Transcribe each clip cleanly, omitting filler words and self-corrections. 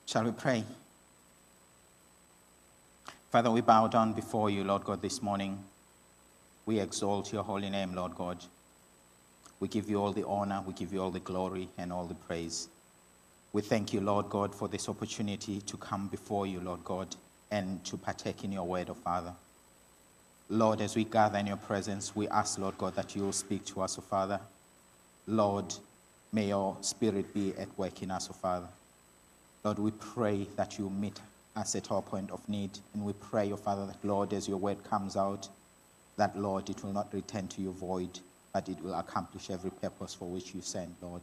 Shall we pray? Father, we bow down before you, Lord God, this morning. We exalt your holy name, Lord God. We give you all the honor, we give you all the glory and all the praise. We thank you, Lord God, for this opportunity to come before you, Lord God, and to partake in your word, oh Father. Lord, as we gather in your presence, we ask, Lord God, that you will speak to us, oh Father. Lord, may your spirit be at work in us, oh Father. Lord, we pray that you meet us at our point of need. And we pray, oh Father, that, Lord, as your word comes out, that, Lord, it will not return to you void, but it will accomplish every purpose for which you sent, Lord.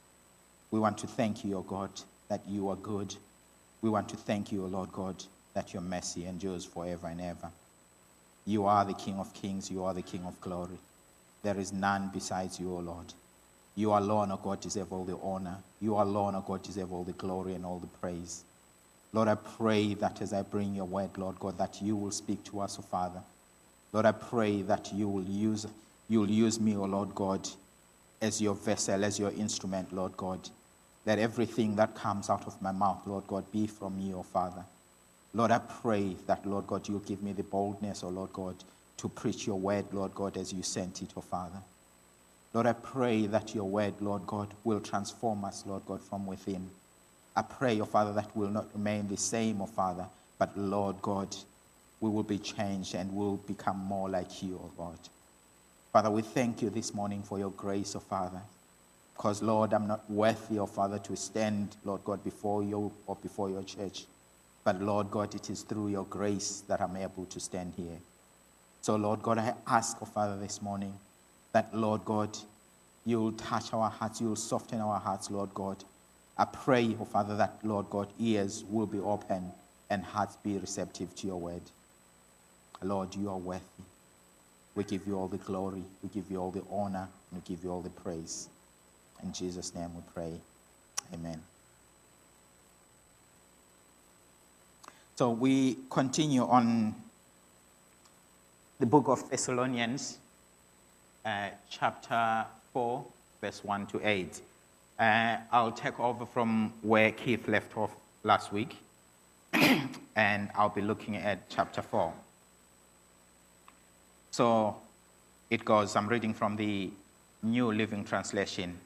We want to thank you, O God, that you are good. We want to thank you, O Lord God, that your mercy endures forever and ever. You are the King of kings. You are the King of glory. There is none besides you, O Lord. You alone, O God, deserve all the honor. You alone, O God, deserve all the glory and all the praise. Lord, I pray that as I bring your word, Lord God, that you will speak to us, O Father. Lord, I pray that you will use me, O Lord God, as your vessel, as your instrument, Lord God. Let everything that comes out of my mouth, Lord God, be from you, O Father. Lord, I pray that, Lord God, you'll give me the boldness, O Lord God, to preach your word, Lord God, as you sent it, O Father. Lord, I pray that your word, Lord God, will transform us, Lord God, from within. I pray, O Father, that we'll not remain the same, O Father, but, Lord God, we will be changed and will become more like you, O God. Father, we thank you this morning for your grace, O Father, because, Lord, I'm not worthy, O Father, to stand, Lord God, before you or before your church. But, Lord God, it is through your grace that I'm able to stand here. So, Lord God, I ask, O Father, this morning that, Lord God, you'll touch our hearts, you'll soften our hearts, Lord God. I pray, O Father, that, Lord God, ears will be open and hearts be receptive to your word. Lord, you are worthy. We give you all the glory, we give you all the honor, and we give you all the praise. In Jesus' name we pray. Amen. So we continue on the book of Thessalonians, chapter 4, verse 1 to 8. I'll take over from where Keith left off last week, and I'll be looking at chapter 4. So it goes, I'm reading from the New Living Translation.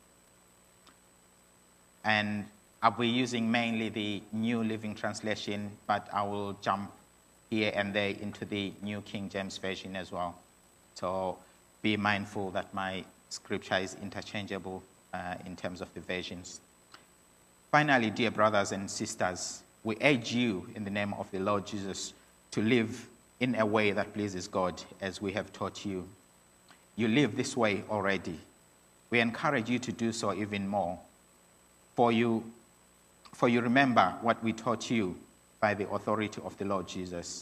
And I'll be using mainly the New Living Translation, but I will jump here and there into the New King James Version as well. So be mindful that my scripture is interchangeable in terms of the versions. Finally, dear brothers and sisters, we urge you in the name of the Lord Jesus to live in a way that pleases God, as we have taught you. You live this way already. We encourage you to do so even more. For you remember what we taught you by the authority of the Lord Jesus.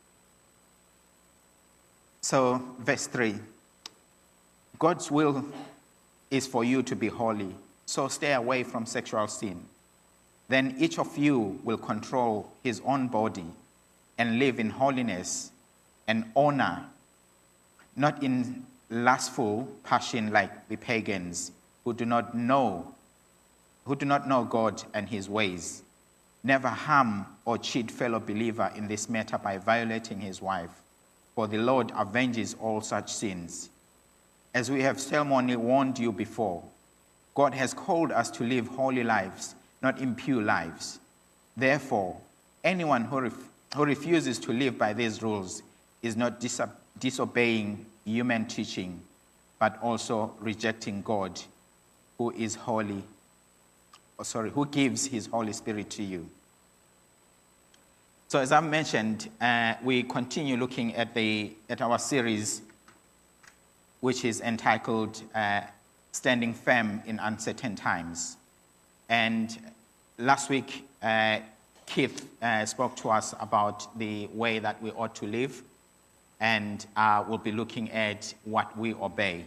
So, verse 3. God's will is for you to be holy, so stay away from sexual sin. Then each of you will control his own body and live in holiness and honor, not in lustful passion like the pagans who do not know God and his ways. Never harm or cheat fellow believer in this matter by violating his wife, for the Lord avenges all such sins. As we have solemnly warned you before, God has called us to live holy lives, not impure lives. Therefore, anyone who refuses to live by these rules is not disobeying human teaching, but also rejecting God, who is holy. Who gives his Holy Spirit to you. So as I mentioned, we continue looking at our series, which is entitled Standing Firm in Uncertain Times. And last week, Keith spoke to us about the way that we ought to live, and we'll be looking at what we obey.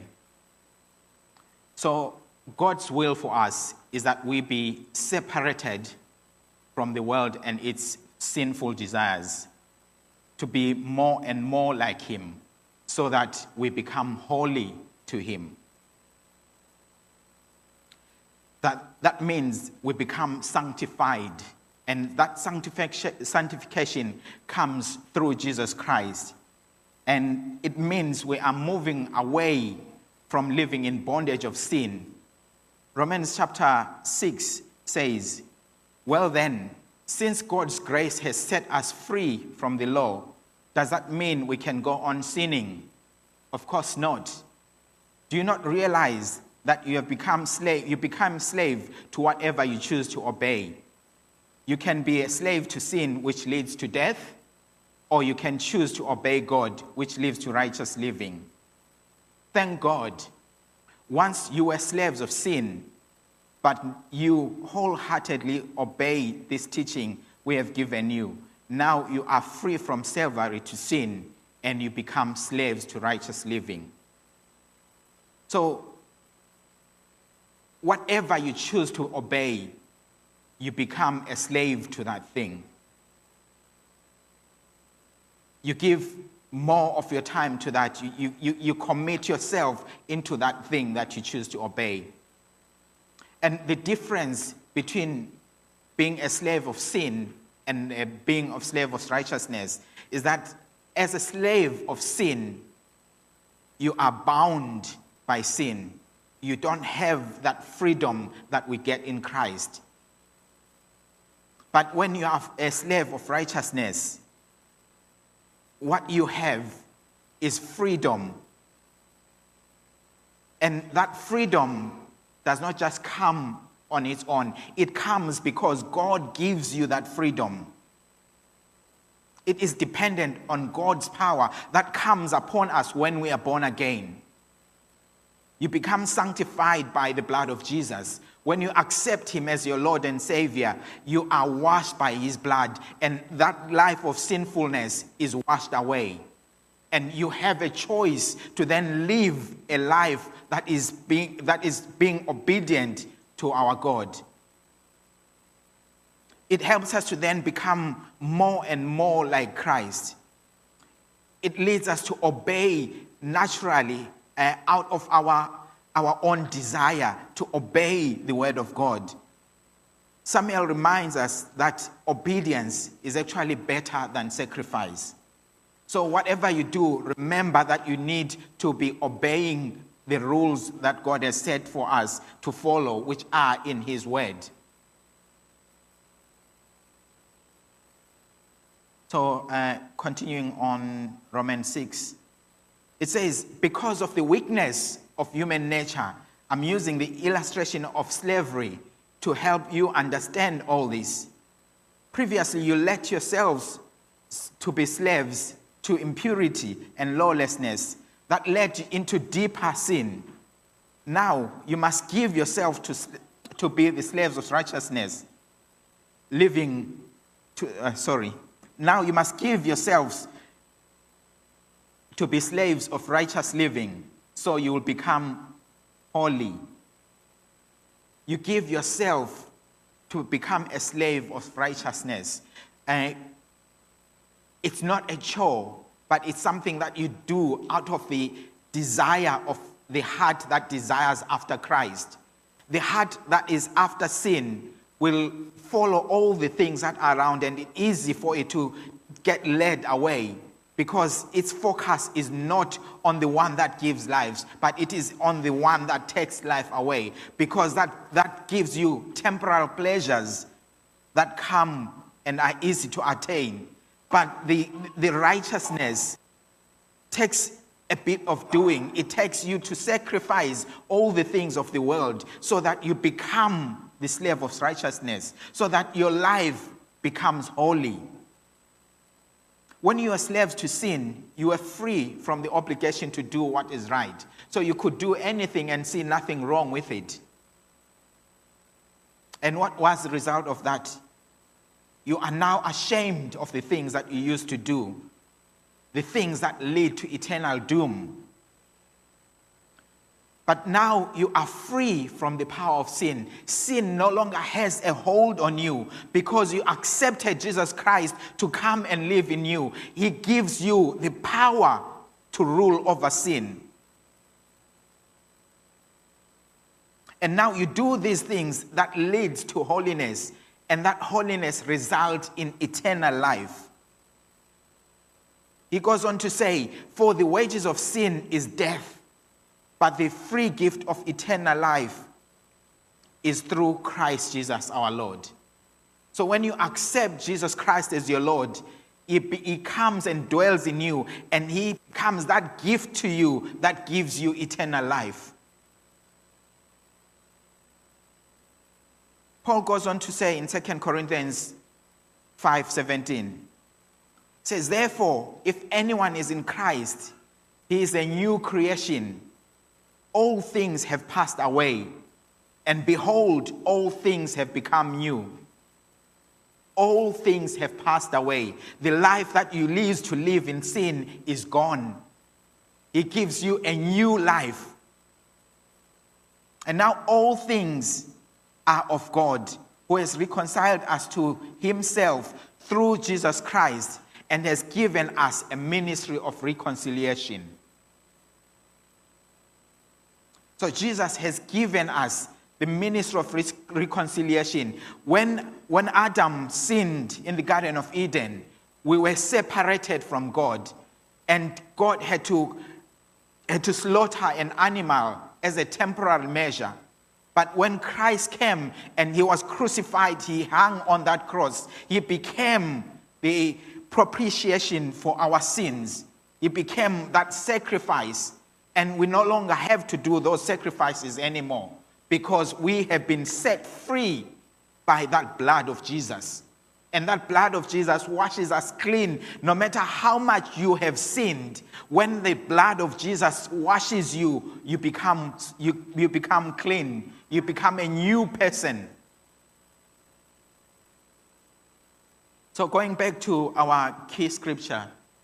So God's will for us is that we be separated from the world and its sinful desires, to be more and more like him, so that we become holy to him. That means we become sanctified And that sanctification comes through Jesus Christ. And it means we are moving away from living in bondage of sin. Romans chapter 6 says, well then, since God's grace has set us free from the law, does that mean we can go on sinning? Of course not. Do you not realize that you become slave to whatever you choose to obey? You can be a slave to sin, which leads to death, or you can choose to obey God, which leads to righteous living. Thank God. Once you were slaves of sin, but you wholeheartedly obey this teaching we have given you. Now you are free from slavery to sin, and you become slaves to righteous living. So, whatever you choose to obey, you become a slave to that thing. You give more of your time to that. You commit yourself into that thing that you choose to obey. And the difference between being a slave of sin and being a slave of righteousness is that as a slave of sin, you are bound by sin. You don't have that freedom that we get in Christ. But when you are a slave of righteousness, what you have is freedom. And that freedom does not just come on its own. It comes because God gives you that freedom. It is dependent on God's power that comes upon us when we are born again. You become sanctified by the blood of Jesus. When you accept him as your Lord and Savior, you are washed by his blood, and that life of sinfulness is washed away. And you have a choice to then live a life that is being obedient to our God. It helps us to then become more and more like Christ. It leads us to obey naturally out of our own desire to obey the word of God. Samuel reminds us that obedience is actually better than sacrifice. So whatever you do, remember that you need to be obeying the rules that God has set for us to follow, which are in his word. So continuing on Romans 6, it says, because of the weakness of human nature, I'm using the illustration of slavery to help you understand all this. Previously, you let yourselves to be slaves to impurity and lawlessness that led you into deeper sin. Now, you must give yourself to be the slaves of righteousness, Now you must give yourselves to be slaves of righteous living, so you will become holy. You give yourself to become a slave of righteousness. It's not a chore, but it's something that you do out of the desire of the heart that desires after Christ. The heart that is after sin will follow all the things that are around, and it's easy for it to get led away because its focus is not on the one that gives lives, but it is on the one that takes life away, because that gives you temporal pleasures that come and are easy to attain. But the righteousness takes a bit of doing. It takes you to sacrifice all the things of the world so that you become the slave of righteousness, so that your life becomes holy. When you are slaves to sin, you are free from the obligation to do what is right. So you could do anything and see nothing wrong with it. And what was the result of that? You are now ashamed of the things that you used to do, the things that lead to eternal doom. But now you are free from the power of sin. Sin no longer has a hold on you because you accepted Jesus Christ to come and live in you. He gives you the power to rule over sin. And now you do these things that leads to holiness. and that holiness results in eternal life. He goes on to say, for the wages of sin is death, but the free gift of eternal life is through Christ Jesus our Lord. So when you accept Jesus Christ as your Lord, he comes and dwells in you, and he becomes that gift to you that gives you eternal life. Paul goes on to say in 2 Corinthians 5:17, says, therefore, if anyone is in Christ, he is a new creation. All things have passed away, and behold, all things have become new. All things have passed away. The life that you used to live in sin is gone. He gives you a new life. And now all things are of God, who has reconciled us to himself through Jesus Christ and has given us a ministry of reconciliation. So Jesus has given us the ministry of reconciliation. When Adam sinned in the Garden of Eden, we were separated from God, and God had to slaughter an animal as a temporary measure. But when Christ came and he was crucified, he hung on that cross. He became the propitiation for our sins. He became that sacrifice, and we no longer have to do those sacrifices anymore, because we have been set free by that blood of Jesus. And that blood of Jesus washes us clean. No matter how much you have sinned, when the blood of Jesus washes you, you become clean. You become a new person. So going back to our key scripture,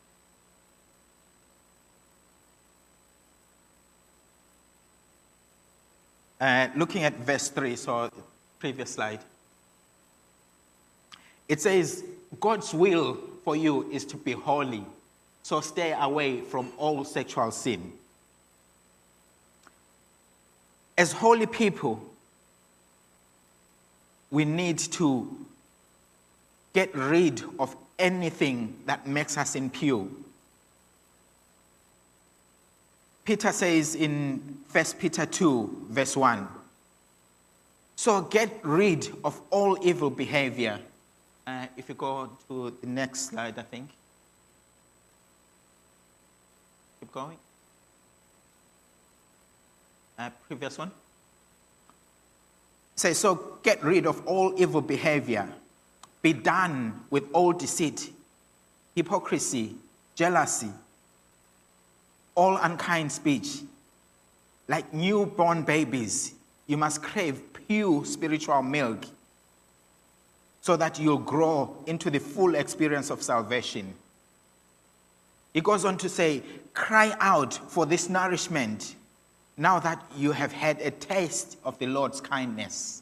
looking at verse 3, so previous slide. It says, God's will for you is to be holy, so stay away from all sexual sin. As holy people, we need to get rid of anything that makes us impure. Peter says in 1 Peter 2, verse 1, so get rid of all evil behavior. If you go to the next slide, I think. Keep going. Previous one. Say, so get rid of all evil behavior. Be done with all deceit, hypocrisy, jealousy, all unkind speech. Like newborn babies, you must crave pure spiritual milk, so that you'll grow into the full experience of salvation. He goes on to say, cry out for this nourishment now that you have had a taste of the Lord's kindness.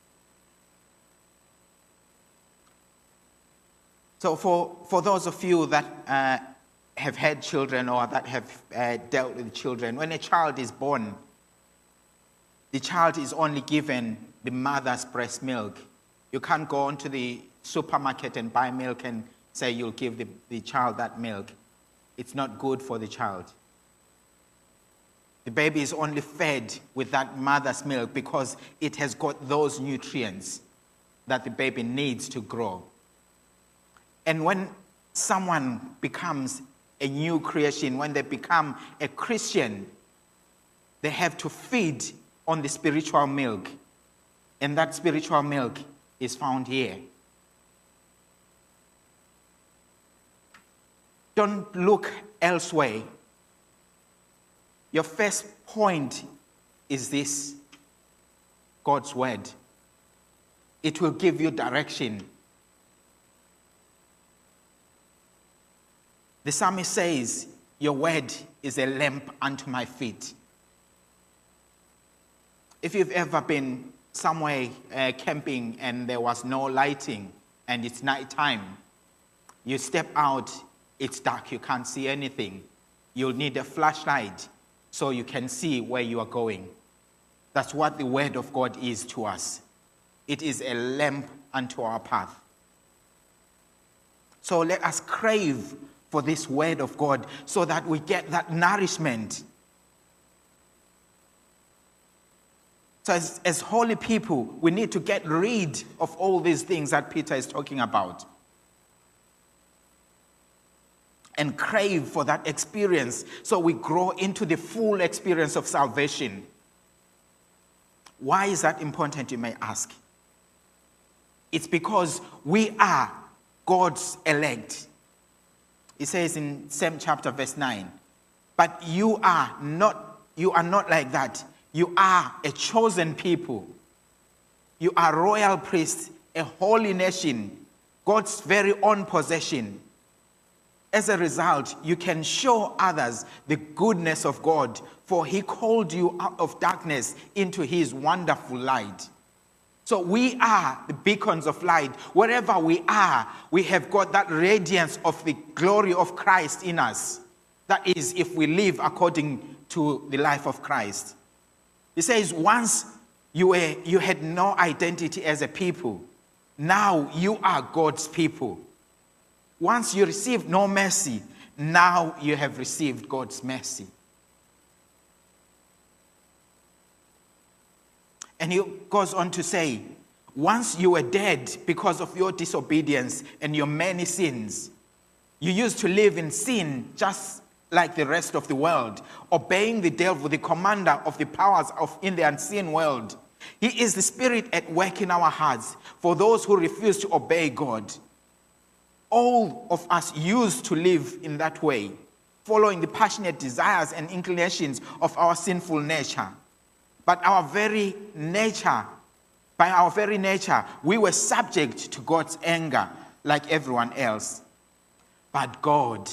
So for those of you that have had children or that have dealt with children, when a child is born, the child is only given the mother's breast milk. You can't go into the supermarket and buy milk and say you'll give the child that milk. It's not good for the child. The baby is only fed with that mother's milk because it has got those nutrients that the baby needs to grow. And when someone becomes a new creation, when they become a Christian, they have to feed on the spiritual milk. And that spiritual milk is found here. Don't look elsewhere. Your first point is this: God's word. It will give you direction. The psalmist says, your word is a lamp unto my feet. If you've ever been somewhere camping and there was no lighting and it's nighttime, you step out, it's dark, you can't see anything. You'll need a flashlight so you can see where you are going. That's what the word of God is to us. It is a lamp unto our path. So let us crave for this word of God so that we get that nourishment. So as holy people, we need to get rid of all these things that Peter is talking about and crave for that experience so we grow into the full experience of salvation. Why is that important, you may ask? It's because we are God's elect. It says in same chapter, verse 9, but you are not like that. You are a chosen people. You are royal priests, a holy nation, God's very own possession. As a result, you can show others the goodness of God, for he called you out of darkness into his wonderful light. So we are the beacons of light. Wherever we are, we have got that radiance of the glory of Christ in us. That is, if we live according to the life of Christ. He says, once you had no identity as a people, now you are God's people. Once you received no mercy, now you have received God's mercy. And he goes on to say, once you were dead because of your disobedience and your many sins, you used to live in sin just like the rest of the world, obeying the devil, the commander of the powers in the unseen world. He is the spirit at work in our hearts for those who refuse to obey God. All of us used to live in that way, following the passionate desires and inclinations of our sinful nature. But by our very nature, we were subject to God's anger like everyone else. But God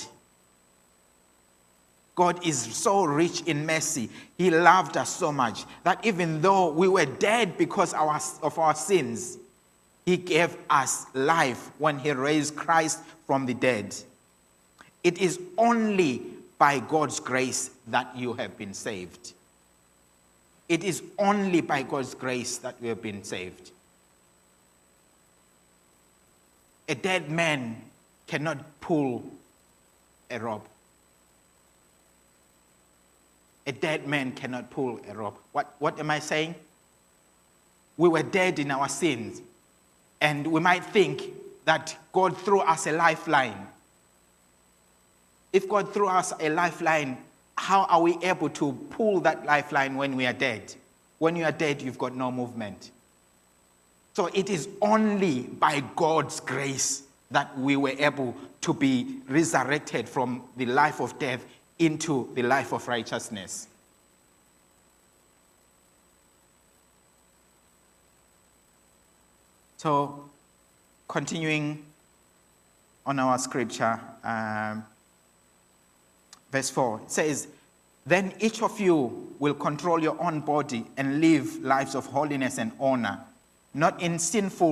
is so rich in mercy. He loved us so much that even though we were dead because of our sins, he gave us life when he raised Christ from the dead. It is only by God's grace that you have been saved. It is only by God's grace that we have been saved. A dead man cannot pull a rope. A dead man cannot pull a rope. What am I saying? We were dead in our sins. And we might think that God threw us a lifeline. If God threw us a lifeline, how are we able to pull that lifeline when we are dead? When you are dead, you've got no movement. So it is only by God's grace that we were able to be resurrected from the life of death into the life of righteousness. So, continuing on our scripture, verse 4, it says, then each of you will control your own body and live lives of holiness and honor, not in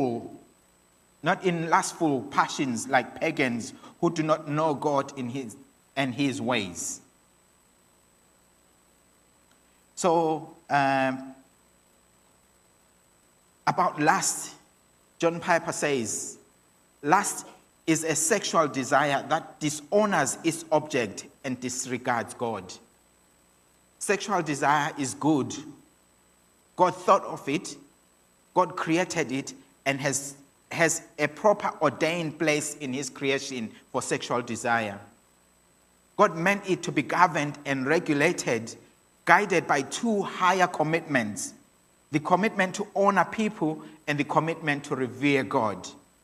lustful passions like pagans who do not know God and his ways. So, about lust, John Piper says, lust is a sexual desire that dishonors its object and disregards God. Sexual desire is good. God thought of it, God created it, and has a proper ordained place in his creation for sexual desire. God meant it to be governed and regulated, guided by two higher commitments: the commitment to honor people and the commitment to revere God.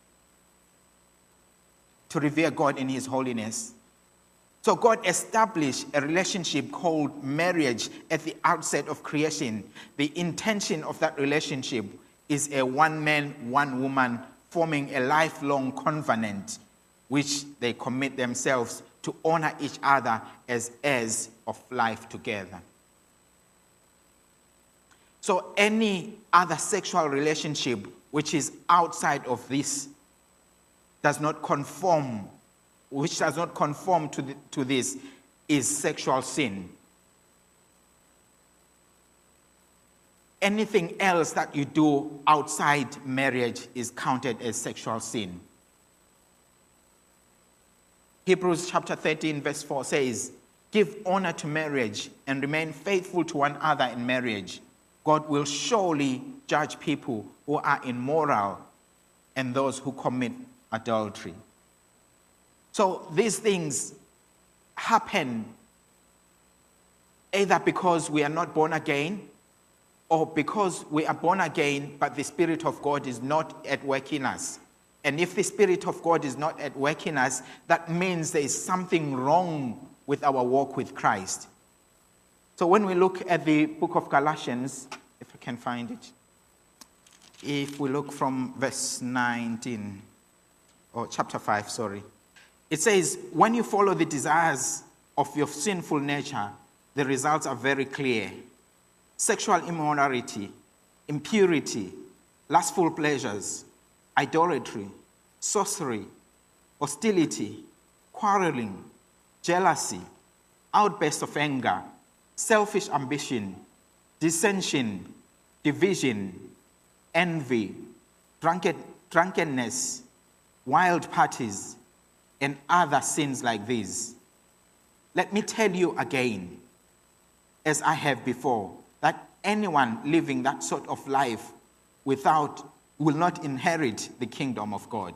To revere God in his holiness. So God established a relationship called marriage at the outset of creation. The intention of that relationship is a one man, one woman forming a lifelong covenant, which they commit themselves to honor each other as heirs of life together. So any other sexual relationship which is outside of this does not conform to this is sexual sin. anything else that you do outside marriage is counted as sexual sin. Hebrews chapter 13 verse 4 says, "Give honor to marriage and remain faithful to one another in marriage. God will surely judge people who are immoral and those who commit adultery." So these things happen either because we are not born again or because we are born again but the Spirit of God is not at work in us. And if the Spirit of God is not at work in us, that means there is something wrong with our walk with Christ. So when we look at the book of Galatians, if I can find it, if we look from verse 19, or chapter 5, sorry, it says, "When you follow the desires of your sinful nature, the results are very clear. Sexual immorality, impurity, lustful pleasures, idolatry, sorcery, hostility, quarreling, jealousy, outbursts of anger, selfish ambition, dissension, division, envy, drunkenness, wild parties, and other sins like these. Let me tell you again, as I have before, that anyone living that sort of life will not inherit the kingdom of God."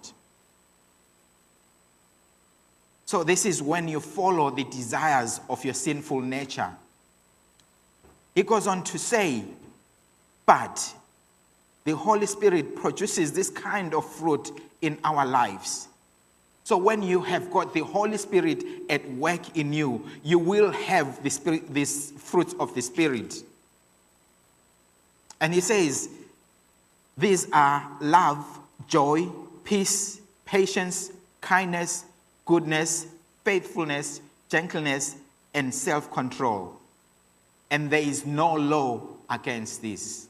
So this is when you follow the desires of your sinful nature. He goes on to say, but the Holy Spirit produces this kind of fruit in our lives. So when you have got the Holy Spirit at work in you, you will have these fruits of the Spirit. And he says, these are love, joy, peace, patience, kindness, goodness, faithfulness, gentleness, and self-control. And there is no law against this.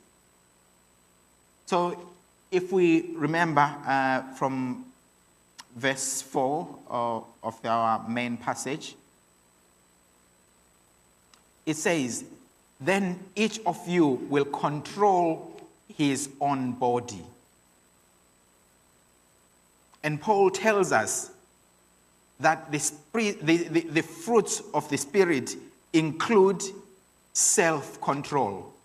So if we remember from verse 4 of our main passage, it says, "Then each of you will control his own body." And Paul tells us that the fruits of the Spirit include self-control.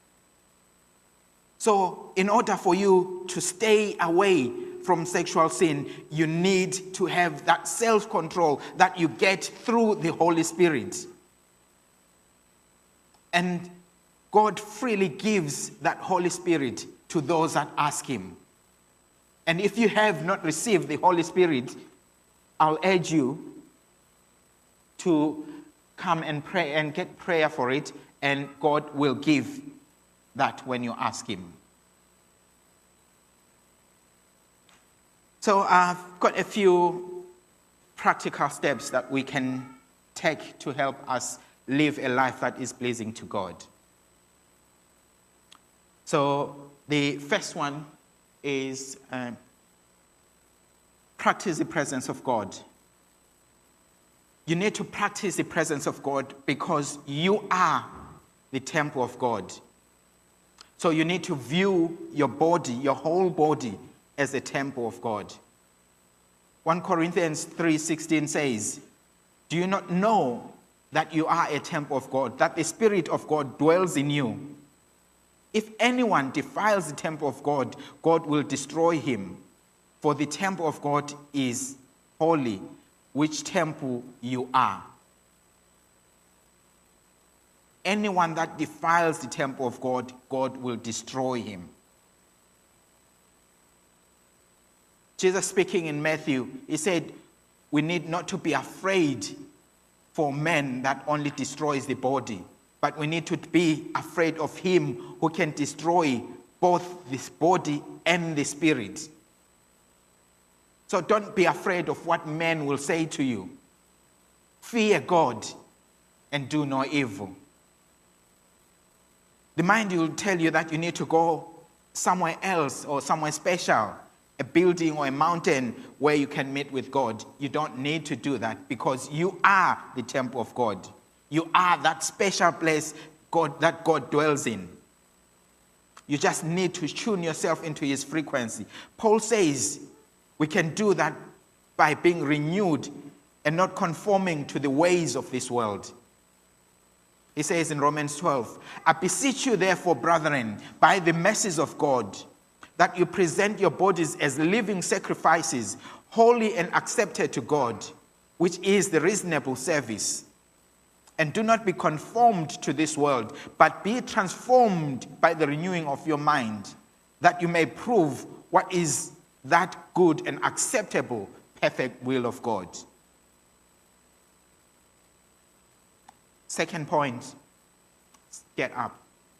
So in order for you to stay away from sexual sin, you need to have that self-control that you get through the Holy Spirit. And God freely gives that Holy Spirit to those that ask him. And if you have not received the Holy Spirit, I'll urge you to come and pray and get prayer for it, and God will give that when you ask him. So I've got a few practical steps that we can take to help us live a life that is pleasing to God. So the first one is practice the presence of God. You need to practice the presence of God because you are the temple of God. So you need to view your body, your whole body, as a temple of God. 1 Corinthians 3:16 says, "Do you not know that you are a temple of God, that the Spirit of God dwells in you? If anyone defiles the temple of God, God will destroy him. For the temple of God is holy, which temple you are." Anyone that defiles the temple of God, God will destroy him. Jesus speaking in Matthew, he said, we need not to be afraid for man that only destroys the body, but we need to be afraid of him who can destroy both this body and the spirit. So don't be afraid of what men will say to you. Fear God and do no evil. The mind will tell you that you need to go somewhere else or somewhere special, a building or a mountain where you can meet with God. You don't need to do that because you are the temple of God. You are that special place that God dwells in. You just need to tune yourself into his frequency. Paul says we can do that by being renewed and not conforming to the ways of this world. He says in Romans 12, I beseech you therefore, brethren, by the mercies of God, that you present your bodies as living sacrifices, holy and accepted to God, which is the reasonable service. And do not be conformed to this world, but be transformed by the renewing of your mind, that you may prove what is that good and acceptable, perfect will of God. Second point, get up.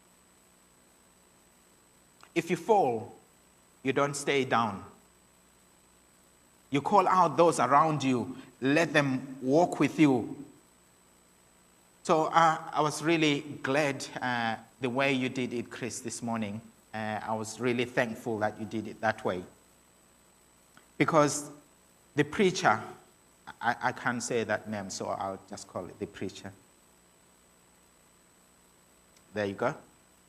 If you fall, you don't stay down. You call out those around you, let them walk with you. So I was really glad the way you did it, Chris, this morning. I was really thankful that you did it that way. Because the preacher, I can't say that name, so I'll just call it the preacher. There you go.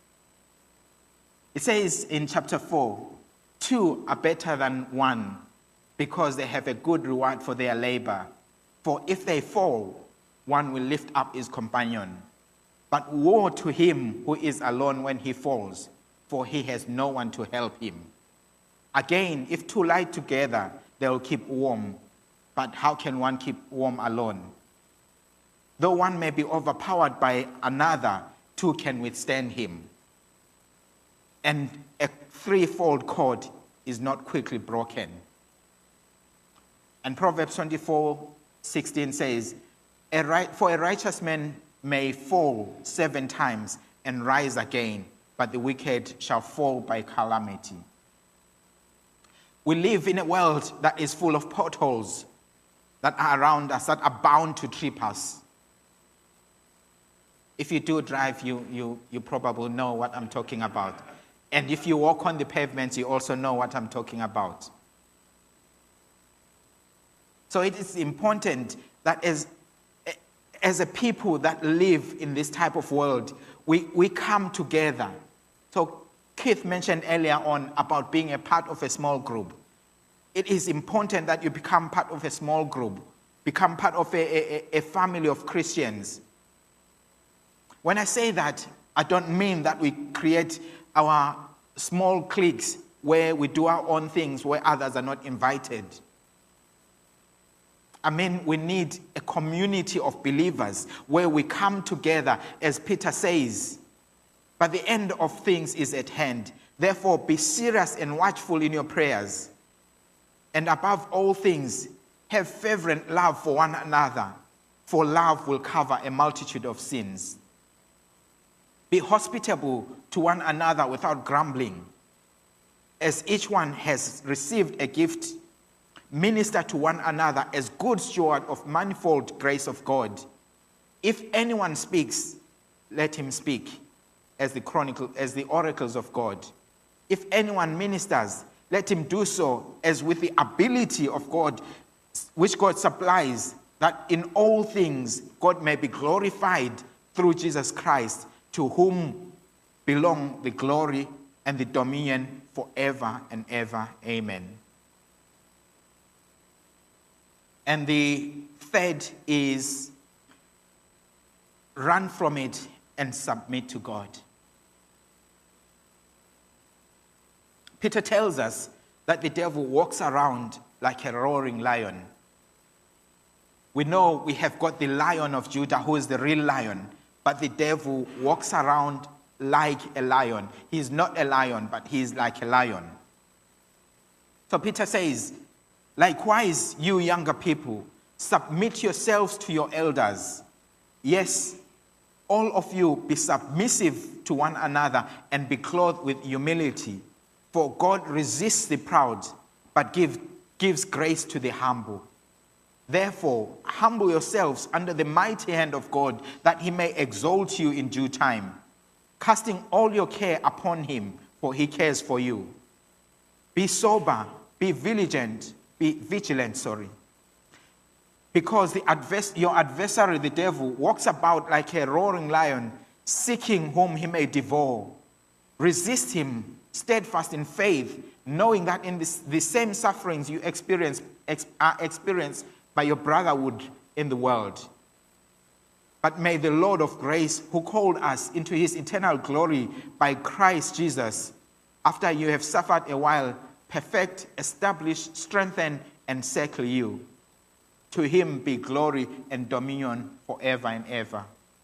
It says in chapter 4, 2 are better than 1 because they have a good reward for their labor. For if they fall, one will lift up his companion. But woe to him who is alone when he falls, for he has no one to help him. Again, if two lie together, they will keep warm. But how can one keep warm alone? Though one may be overpowered by another, two can withstand him. And a threefold cord is not quickly broken. And Proverbs 24:16 says, for a righteous man may fall 7 times and rise again, but the wicked shall fall by calamity. We live in a world that is full of potholes that are around us, that are bound to trip us. If you do drive, you probably know what I'm talking about. And if you walk on the pavements, you also know what I'm talking about. So it is important that as a people that live in this type of world, we come together. So Keith mentioned earlier on about being a part of a small group. It is important that you become part of a small group, become part of a family of Christians. When I say that, I don't mean that we create our small cliques where we do our own things, where others are not invited. I mean, we need a community of believers where we come together, as Peter says, but the end of things is at hand. Therefore, be serious and watchful in your prayers. And above all things, have fervent love for one another, for love will cover a multitude of sins. Be hospitable to one another without grumbling. As each one has received a gift, minister to one another as good steward of manifold grace of God. If anyone speaks, let him speak as the oracles of God. If anyone ministers, let him do so as with the ability of God, which God supplies, that in all things God may be glorified through Jesus Christ, to whom belong the glory and the dominion forever and ever. Amen. And the third is run from it and submit to God. Peter tells us that the devil walks around like a roaring lion. We know we have got the Lion of Judah, who is the real lion, but the devil walks around like a lion. He's not a lion, but he's like a lion. So Peter says, likewise, you younger people, submit yourselves to your elders. Yes, all of you be submissive to one another and be clothed with humility. For God resists the proud, but gives grace to the humble. Therefore, humble yourselves under the mighty hand of God, that he may exalt you in due time, casting all your care upon him, for he cares for you. Be sober, be vigilant, because your adversary, the devil, walks about like a roaring lion, seeking whom he may devour. Resist him, steadfast in faith, knowing that in the same sufferings you are experienced by your brotherhood in the world. But may the Lord of grace, who called us into his eternal glory by Christ Jesus, after you have suffered a while, perfect, establish, strengthen, and settle you. To him be glory and dominion forever and ever.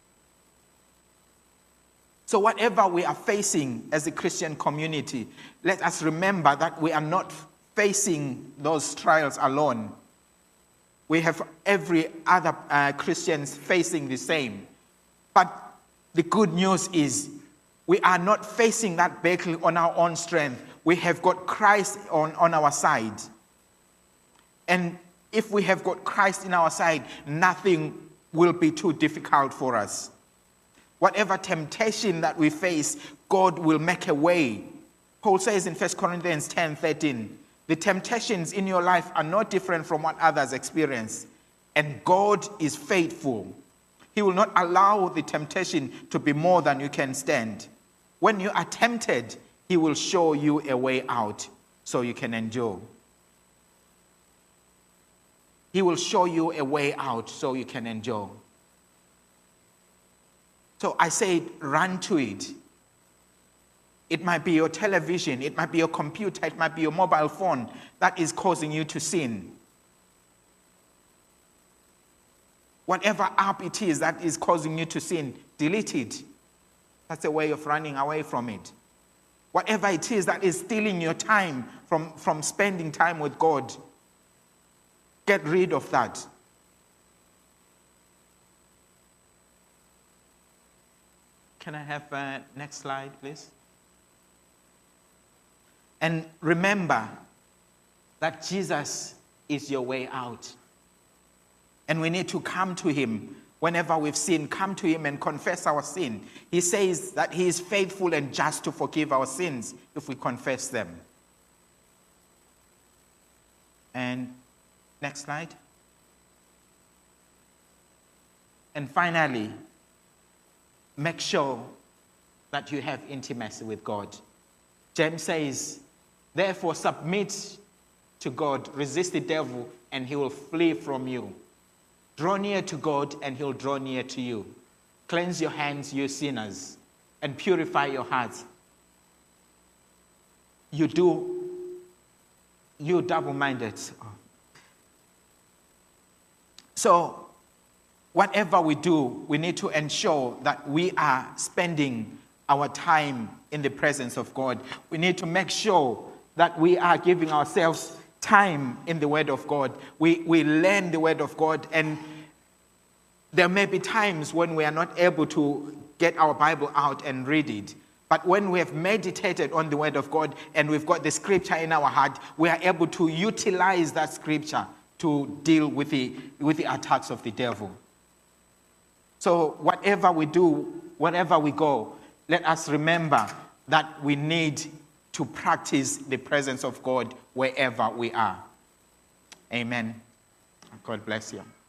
So whatever we are facing as a Christian community, let us remember that we are not facing those trials alone. We have every other Christians facing the same. But the good news is we are not facing that battle on our own strength. We have got Christ on our side. And if we have got Christ in our side, nothing will be too difficult for us. Whatever temptation that we face, God will make a way. Paul says in 1 Corinthians 10:13, the temptations in your life are not different from what others experience. And God is faithful. He will not allow the temptation to be more than you can stand. When you are tempted, he will show you a way out so you can endure. He will show you a way out so you can endure. So I say, run to it. It might be your television, it might be your computer, it might be your mobile phone that is causing you to sin. Whatever app it is that is causing you to sin, delete it. That's a way of running away from it. Whatever it is that is stealing your time from spending time with God, get rid of that. Can I have next slide, please? And remember that Jesus is your way out. And we need to come to him whenever we've sinned. Come to him and confess our sin. He says that he is faithful and just to forgive our sins if we confess them. And next slide. And finally, make sure that you have intimacy with God. James says, therefore submit to God, resist the devil, and he will flee from you. Draw near to God, and he'll draw near to you. Cleanse your hands, you sinners, and purify your hearts. You double-minded. So, whatever we do, we need to ensure that we are spending our time in the presence of God. We need to make sure that we are giving ourselves time in the Word of God. We learn the Word of God, and there may be times when we are not able to get our Bible out and read it. But when we have meditated on the Word of God and we've got the Scripture in our heart, we are able to utilize that Scripture to deal with the attacks of the devil. So whatever we do, wherever we go, let us remember that we need to practice the presence of God wherever we are. Amen. God bless you.